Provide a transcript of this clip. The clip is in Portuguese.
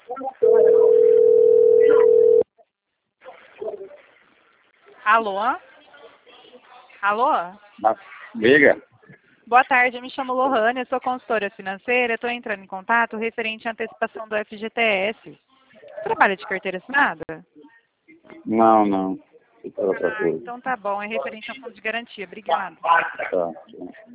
Alô? Alô? Liga. Boa tarde, eu me chamo Lohane, eu sou consultora financeira, estou entrando em contato referente à antecipação do FGTS. Trabalha de carteira assinada? Não. Fica outra coisa. Então tá bom, é referente ao fundo de garantia. Obrigada. Tá.